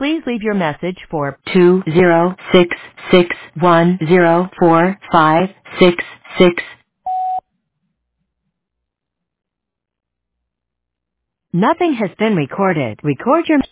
Please leave your message for 20661045666. Nothing has been recorded. Record your